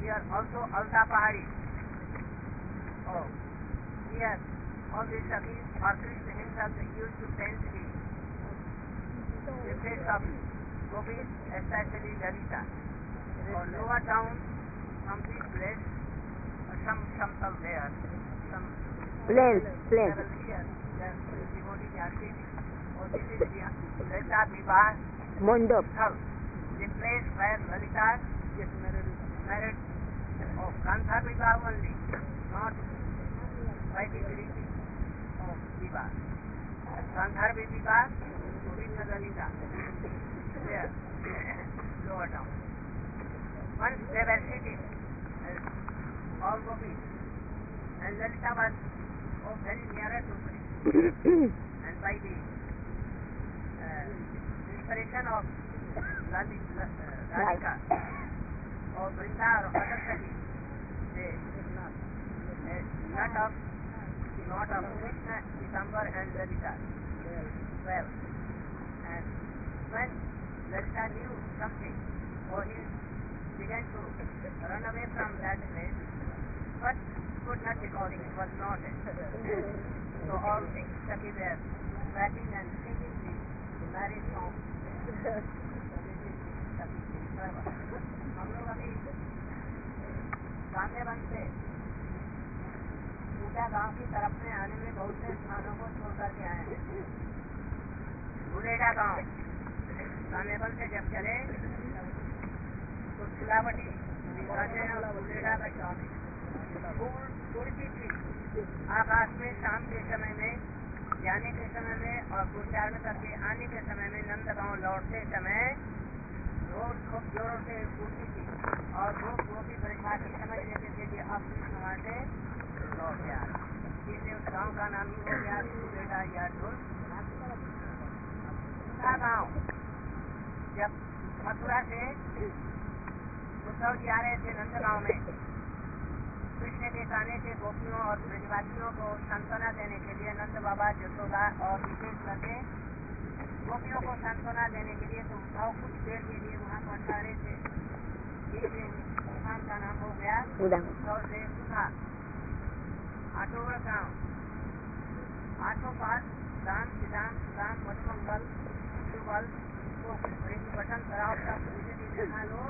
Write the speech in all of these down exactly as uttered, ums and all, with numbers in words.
Here also Alta Pahari. Oh, here all these Sakhis or Krishna himself used to paint the, the face of gopis, especially Lalita. Or lower down from this place, uh, some some some there, some Plains, plains. level here, there devotees are sitting. Oh, this is the Lalita Vivah Mondop. Sthal, the place where Lalita is married, married of Kantha Vivah only, not Vaidic Riti of Vivah. Kantha Vivah, Krishna Lalita, there, lower down. Once they were sitting, uh, all gopis, and Lalita was oh, very nearer to Krishna. And by the uh, inspiration of Lali, uh, Radhika, or Vrinda or other Sakhis, they uh, not of not of Krishna, Pitambar and Lalita, twelve. And when Lalita knew something, or he began to run away from that place, but could not recall it, it was not it. So all Sakhis were writing and singing the, the marriage song. हम लोग अभी कामयाबन से पूजा गांव की तरफ में आने में बहुत से स्थानों को छोड़ करके आए हैं। बुलेडा गांव कामयाबन से जब चले तो चुलावटी बुलेडा का गाँव उड़ती थी आकाश में शाम के समय में जाने के समय में और उच्चारण करके आने के समय में नंदगांव लौटते समय रोड खूब जोरों से उड़ती थी और लोग वो भी ब्रह्माची समझ लेते थे कि अब वहाँ से लौट गया, इसलिए उस गाँव का नाम ही हो गया बुलेडा या ढोल गाँव। जब मथुरा से उद्धव जी आ रहे थे नंदगांव में कृष्ण के गाने से गोपियों और ब्रजवासियों को सांत्वना देने के लिए नंद बाबा यशोदा और विशेष करके गोपियों को सांत्वना देने के लिए तो उद्धव कुछ देर के लिए वहाँ पर ठहरे थे। इसलिए स्थान का नाम हो गया उद्धव से सुधा। आठों गाँव आठों पास दान सिद्धांत सुदान मधुमंगल सुबल बसंत राव का लोग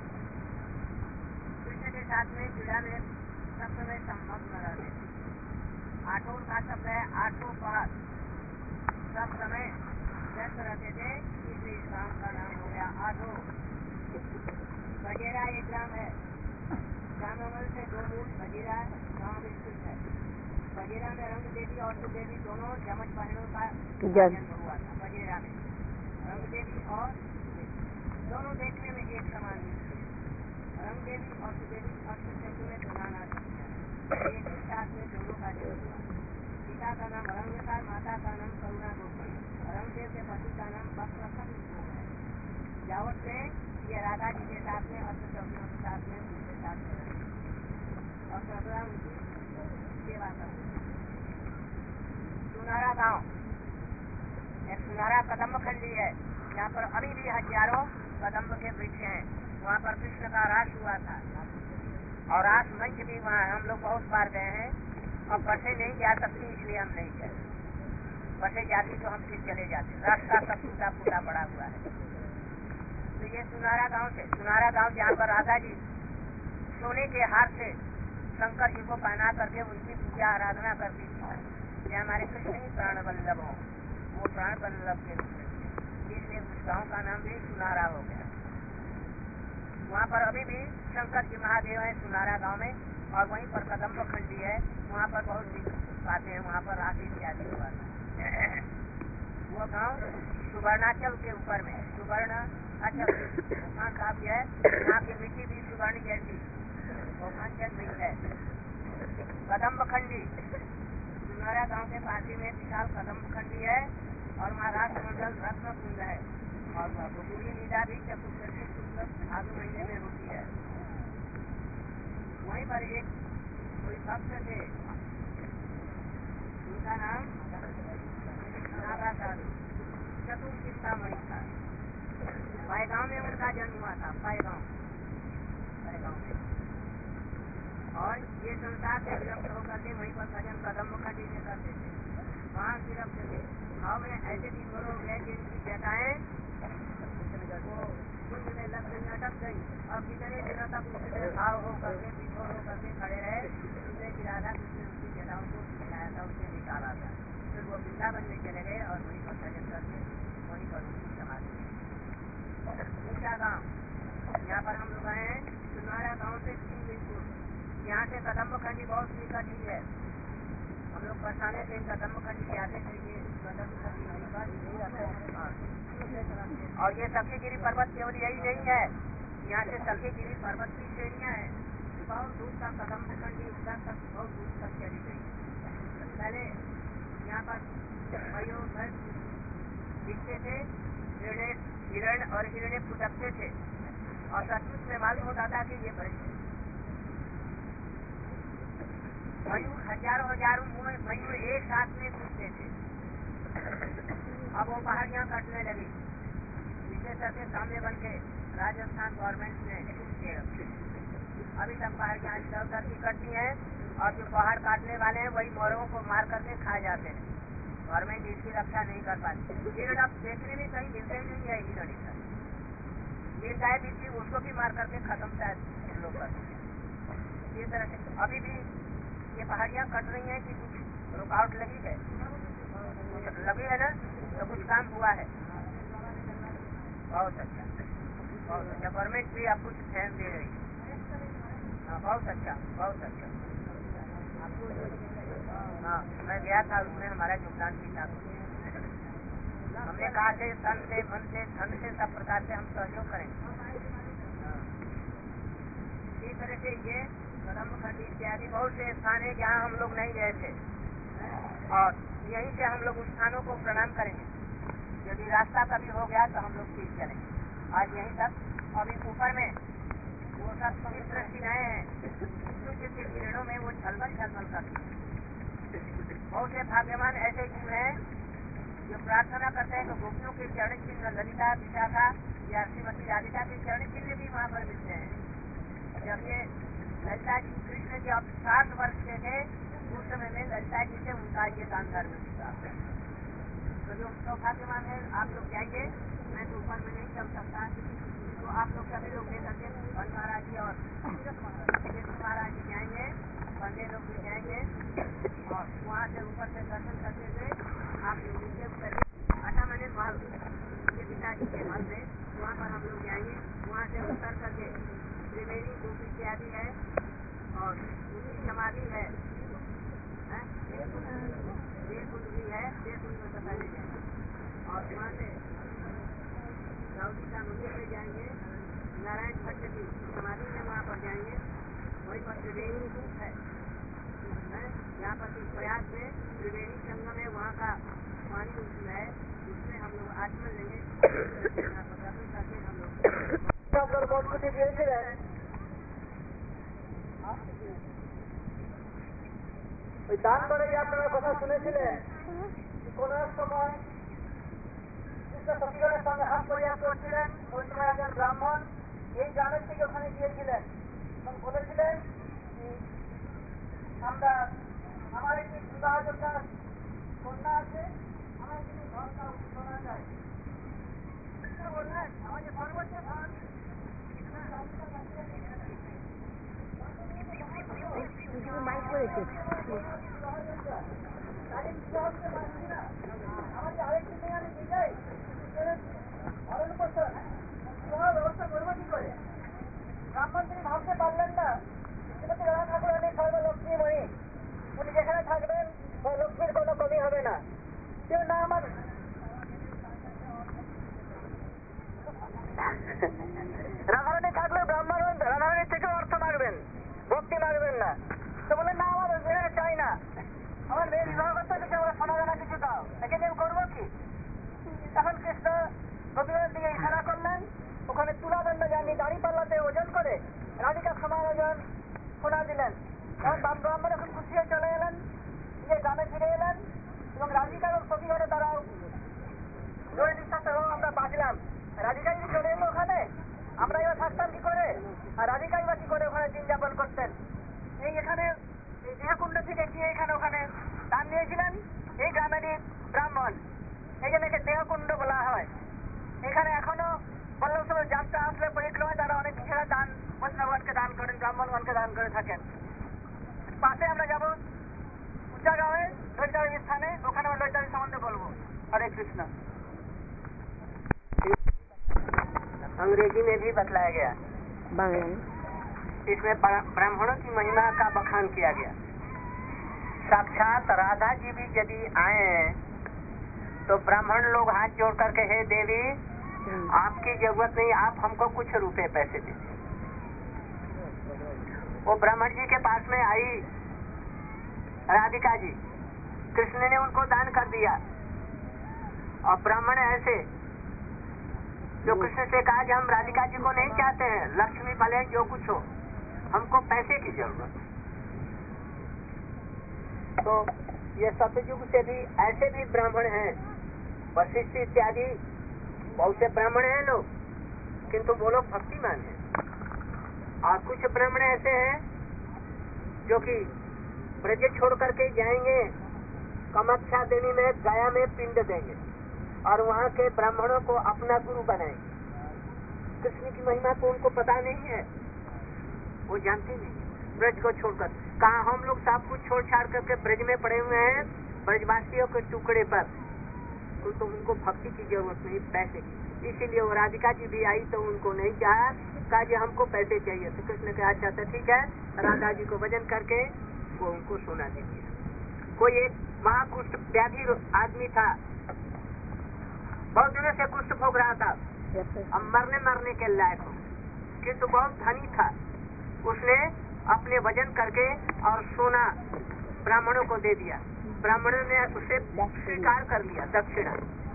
कृष्ण के साथ में क्रीड़ा में सब समय संमग्न रहते थे। आठों का शब्द है आठों पास सब समय व्यस्त रहते थे, इसलिए इस गाँव का नाम हो गया आठों। बगेरा एक ग्राम है, जामनगल से दो मील बगेरा गाँव में स्थित है। बगेरा में रंग देवी और सुदेवी दोनों जमज बहनों का जन्म हुआ था। बगेरा में रंग देवी और दोनों देखने में एक समान मिलते हैं। रंग देवी और सुदेवी अष्ट चंद्र में प्रधान आदि एक ही साथ में दोनों का जन्म हुआ। पिता का नाम रंग था, माता का नाम करुणा गोपी। रंगदेव के पति का नाम बक्सरखंड है। जावट से ये राधा जी के साथ में अष्ट चौकियों के साथ में उनके साथ में रहे और सर्वदा उनकी सेवा करते। सुनारा गांव एक सुनारा कदम्ब खंडी है, यहाँ पर अभी भी हजारों कदम्ब के वृक्ष हैं। वहाँ पर कृष्ण का रास हुआ था और रास मंच भी वहाँ हम लोग बहुत बार गए हैं। और बसें नहीं जा सकती इसलिए हम नहीं गए, बसें जाती तो हम फिर चले जाते। रास्ता सब टूटा फूटा पड़ा हुआ है। तो ये सुनारा गांव से सुनारा गांव जहाँ पर राधा जी सोने के हाथ से शंकर जी को पहना करके उनकी पूजा आराधना करती थी। ये हमारे कृष्ण ही प्राण वल्लभ हो, वो प्राण वल्लभ के रूप में, इसलिए उस गाँव का नाम भी सुनारा हो गया। वहाँ पर अभी भी शंकर जी महादेव है सुनारा गांव में, और वहीं पर कदम्ब खंडी है, वहाँ पर बहुत सी बातें हैं। वहाँ पर रात इत्यादि हुआ था। वो गांव सुवर्णाचल के ऊपर में सुवर्ण अचल वहाँ काव्य है। वहाँ की मिट्टी भी सुवर्ण जैसी वो अंचल नहीं है। कदम्ब खंडी सुनारा गांव के पासी में विशाल कदम्ब खंडी है और वहाँ राष्ट्रमंडल रत्न कुंड है और पूरी लीला भी चतुर्दशी भादु महीने में होती है। वहीं पर एक कोई भक्त थे, उनका नाम नागा साधु चतुर्चिंतामणि था। पैगांव में उनका जन्म हुआ था। पैगांव पैगांव में और ये संसार से विरक्त होकर के वहीं पर भजन कदम खंडी से करते थे, वहाँ विरक्त थे। गाँव में ऐसे भी हो गए जिनकी जटाएं वो कुंज में लग गई, अटक गई, और कितने दिनों तक उससे भाव होकर के विभोर होकर के खड़े रहे, इसलिए कि राधा कृष्ण उनकी जटाओं को खिलाया था, उससे निकाला था। फिर वो वृंदावन में चले गए और वहीं पर भजन करके वहीं पर उनकी समाधि। ऊंचा गाँव, यहाँ पर हम लोग आए हैं सुनवारा गाँव से तीन बिल्कुल, यहाँ से कदम्ब खंडी बहुत निकट ही है। हम लोग बरसाने से कदम्ब खंडी आते थे, ये कदम्ब खंडी और ये सखीगिरी पर्वत केवल यही नहीं है, यहाँ से सखीगिरी पर्वत की श्रेणियाँ हैं, बहुत दूर तक कदम्ब खंडी उत्तर तक बहुत दूर तक चली गई। पहले यहाँ पर भयो दिखते थे, हिरण और हिरणे फुटकते थे, और सचमुच में मालूम होता था कि ये ब्रज है। मयूर हजारों हजारों मयूर एक साथ में कूदते थे। अब वो पहाड़ियाँ कटने लगी, विशेषकर के सामने बन के राजस्थान गवर्नमेंट ने अभी तक पहाड़ियाँ इधर उधर की कटती हैं, और जो पहाड़ काटने वाले हैं वही मोरों को मार करके खा जाते हैं। गवर्नमेंट इसकी रक्षा नहीं कर पाती। हिरण अब देखने में कहीं मिलते ही नहीं है, हिरण इधर मिल जाए भी उसको भी मार करके खत्म शायद लोग करते। इस तरह से अभी भी ये पहाड़ियाँ कट रही हैं कि कुछ रुकावट लगी है, लगी है ना, तो कुछ काम हुआ है। बहुत अच्छा, बहुत अच्छा, गवर्नमेंट भी अब कुछ ध्यान दे रही है। हाँ, बहुत अच्छा, बहुत अच्छा। हाँ, मैं गया था, उसमें हमारा योगदान भी था। हमने कहा थे तन से, मन से, धन से, सब प्रकार से हम सहयोग करेंगे। इस तरह से ये कदम्ब खंडी इत्यादि बहुत से स्थान है जहाँ हम लोग नहीं गए थे, और यहीं से हम लोग उस स्थानों को प्रणाम करेंगे। यदि रास्ता कभी हो गया तो हम लोग ठीक चलेंगे। आज यहीं तक, अभी ऊपर में वो सब चित्र सिनाए हैं, चित्र किरणों में वो झलमल झलमल करती है। बहुत से भाग्यवान ऐसे जीव हैं जो प्रार्थना करते हैं कि गोपियों के चरण चिन्ह, ललिता, विशाखा या श्रीमती राधिका के चरण चिन्ह भी वहाँ पर मिलते हैं। जब ये ललिता जी कृष्ण जी अब सात वर्ष के थे, उस समय में ललिता जी से उनका ये दान धर्म मिला। तो जो सौभाग्यवान है, आप लोग जाइए, मैं तो ऊपर में नहीं चल सकता, तो आप लोग सभी लोग लेकर के वन महाराज जी और महाराज जी जाएंगे, पंडे लोग भी जाएंगे, और वहाँ से ऊपर से दर्शन करते हुए आप लोग नीचे उतरिए। अच्छा, मैंने महल ये पिताजी के महल में, वहाँ पर हम लोग जाएंगे, वहाँ से उतर करके त्रिवेणी गोपी इत्यादि है, और उसकी समाधि है, कुंड भी है, कुंड में पहले जाएंगे, और वहाँ से राउती का मंदिर में जाएंगे, नारायण भट्ट की समाधि में वहाँ पर जाएंगे, वहीं पर त्रिवेणी कूप है, यहाँ पर प्रयाग में त्रिवेणी संगम है, वहाँ का पानी उसमें है, उसमें हम लोग आचमन लेंगे, करके हम लोग बहुत कुछ ওই দান করে আপনারা কথা শুনেছিলেন, কোন এক সময় সখীগণের সঙ্গে হাত পরিহার করছিলেন, ওই সময় একজন ব্রাহ্মণ এই গ্রামের থেকে ওখানে গিয়েছিলেন এবং বলেছিলেন আমরা আমার একটি বিবাহযোদ্ধা কন্যা আছে, আমার কিছু ধনটা শোনা যায়, বললেন আমাদের সর্বোচ্চ ধন মাইক করেছে। আমাকে আরেকটি মেয়ে আমি দিই, ভরণ পোষণ ব্যবস্থা করবো কি করে? ব্রাহ্মণ তিনি ভাবতে পারলেন না, শ্রীমতী রাধা ঠাকুরানী সর্বলক্ষ্মীময়ী, উনি যেখানে থাকবেন লক্ষ্মীর কোনো কমি হবে না। কেউ না আমার রাধারানী থাকলে ব্রাহ্মণ রাধারানীর থেকে অর্থ মাগবেন, ভক্তি মাগবেন না। তো বললেন না, আমার মেয়ের চাই না, আমার মেয়ের বিবাহ করতে কিছু আমরা শোনা জানা কিছু দাও, একে নিয়ে করবো কি? তখন কৃষ্ণ গোপীনাথের দিকে ইশারা করলেন, ওখানে তুলাদণ্ড জানি দাড়ি পাল্লাতে ওজন করে রাধিকা সমান ওজন শোনা দিলেন। তখন ব্রাহ্মণ এখন খুশি হয়ে চলে এলেন, নিজের গ্রামে ফিরে এলেন, এবং রাধিকা এবং সখীগণের দ্বারাও জোরে নিঃশ্বাস আমরা বাঁচলাম। রাধিকাই চলে এলো ওখানে, আমরা এবার থাকতাম কি করে, আর রাধিকাই বা কি করে ওখানে দিন যাপন করতেন। এই ওখানে দেহকুণ্ড থেকে গিয়ে এখানে ওখানে দান নিয়েছিলেন এই গ্রামেরই ব্রাহ্মণ, এই জন্য একে দেহকুণ্ড বলা হয়। এখানে এখনো বল্লভ যাত্রা আসলে পরিক্রমা তারা অনেক কিছুরা দান বৈষ্ণবগণকে দান করেন, ব্রাহ্মণগণকে দান করে থাকেন। পাশে আমরা যাবো উচ্চাগাঁওয়ে ললিতাদেবীর স্থানে, ওখানে ললিতাদেবী সম্বন্ধে বলবো। हरे कृष्ण। अंग्रेजी में भी बतलाया गया, इसमें ब्राह्मणों की महिमा का बखान किया गया। साक्षात राधा जी भी यदि आए तो ब्राह्मण लोग हाथ जोड़ करके, हे देवी आपकी जरूरत नहीं, आप हमको कुछ रुपए पैसे दीजिए। वो ब्राह्मण जी के पास में आई राधिका जी, कृष्ण ने उनको दान कर दिया। और ब्राह्मण ऐसे जो कृष्ण से कहा कि हम राधिका जी को नहीं चाहते हैं, लक्ष्मी भले जो कुछ हो, हमको पैसे की जरूरत। तो ये सतयुग से भी ऐसे भी ब्राह्मण हैं, वशिष्ठ इत्यादि बहुत से ब्राह्मण हैं लोग, किंतु वो लोग भक्तिमान हैं। और कुछ ब्राह्मण ऐसे हैं जो कि ब्रज छोड़ करके जाएंगे, कामाख्या देवी में गया में पिंड देंगे और वहाँ के ब्राह्मणों को अपना गुरु बनाएंगे। कृष्ण की महिमा तो उनको पता नहीं है, वो जानते नहीं। ब्रज को छोड़कर कहा हम लोग सब कुछ छोड़ छाड़ करके ब्रज में पड़े हुए हैं ब्रजवासियों के टुकड़े पर, तो उनको भक्ति की जरूरत नहीं, पैसे की। इसीलिए वो राधिका जी भी आई तो उनको नहीं चाहा, कहा जी हमको पैसे चाहिए। तो कृष्ण कहा अच्छा तो ठीक है, राधा जी को भजन करके वो उनको सोना दे दिया। कोई एक महाकुष्ठ व्याधि आदमी था, बहुत दिनों से कुष्ठ भोग रहा था, अब मरने मरने के लायक हो, किंतु बहुत धनी था। उसने अपने वजन करके और सोना ब्राह्मणों को दे दिया। ब्राह्मणों ने उसे स्वीकार कर लिया दक्षिणा।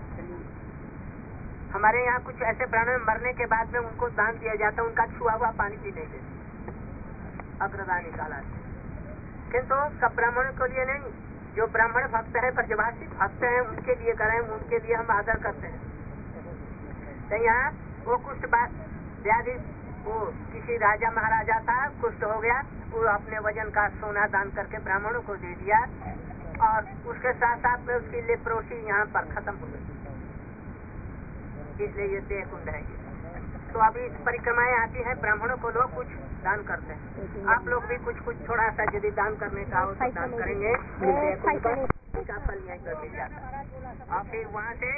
हमारे यहाँ कुछ ऐसे ब्राह्मण मरने के बाद में उनको दान दिया जाता, उनका छुआ हुआ पानी पी लेते, अग्रदान निकाला। किंतु सब ब्राह्मणों के लिए नहीं, जो ब्राह्मण भक्त है, ब्रजवासी भक्त है, उनके लिए करें, उनके लिए हम आदर करते हैं। तो यहाँ वो कुष्ठ व्याधि, वो किसी राजा महाराजा था, कुष्ठ हो गया, वो अपने वजन का सोना दान करके ब्राह्मणों को दे दिया और उसके साथ साथ में उसकी लेप्रोसी यहाँ पर खत्म हो गई। इसलिए ये देह कुंड है। तो अभी इस परिक्रमाएं आती है, ब्राह्मणों को लोग कुछ दान करते हैं। आप लोग भी कुछ कुछ थोड़ा सा यदि दान करने का हो तो दान करेंगे, का फल यहीं पर मिल जाता है। और फिर वहाँ से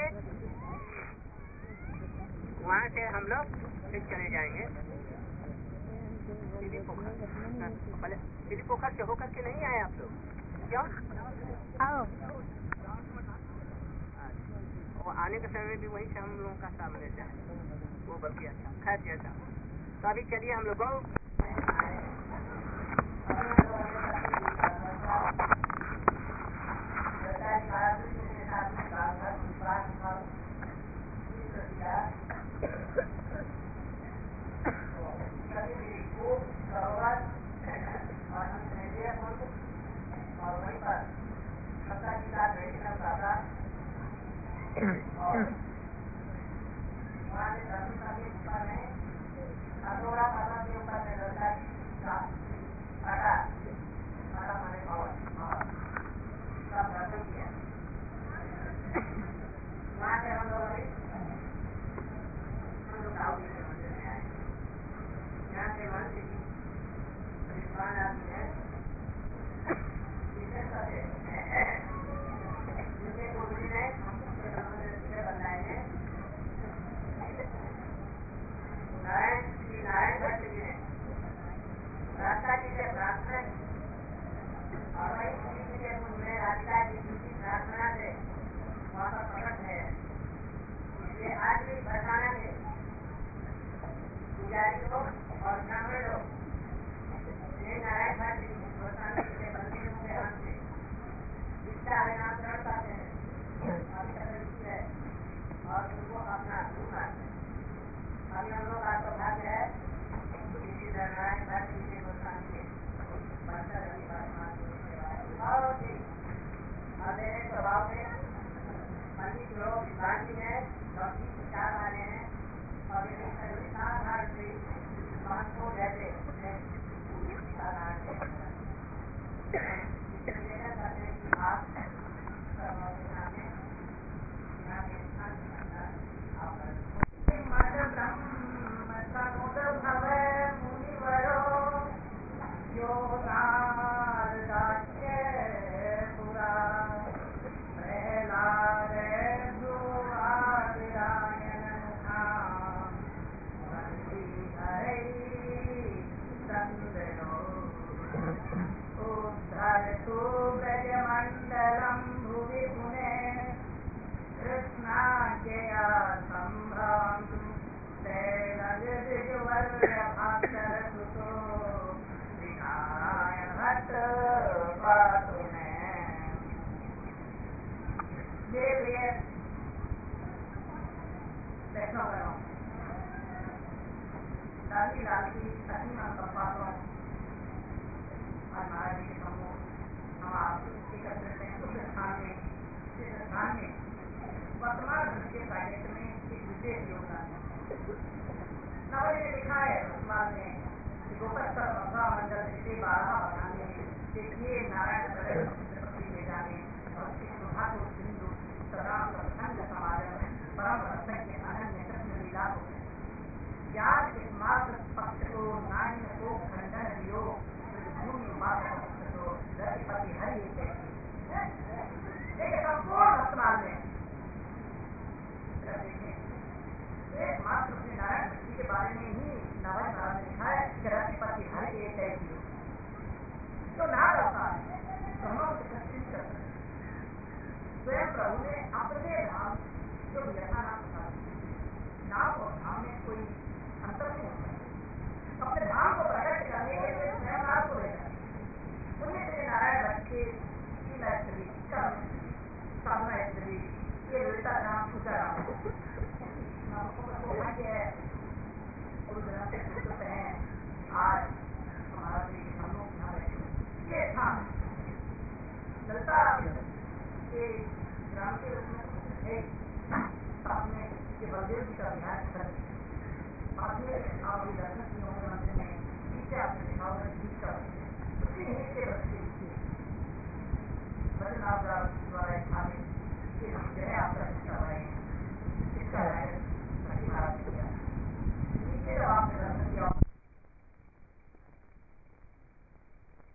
वहाँ से हम लोग फिर चले जाएंगे दिल्ली पोखर। दिल्ली पोखर से होकर के नहीं आए आप लोग? क्यों? वो आने के समय भी वहीं से हम लोगों का सामने से है, वो बल्कि अच्छा खैर जैसा। तो अभी चलिए हम लोग आपने दर्शन किए होंगे मंदिर में, पीछे आपने देखा होगा,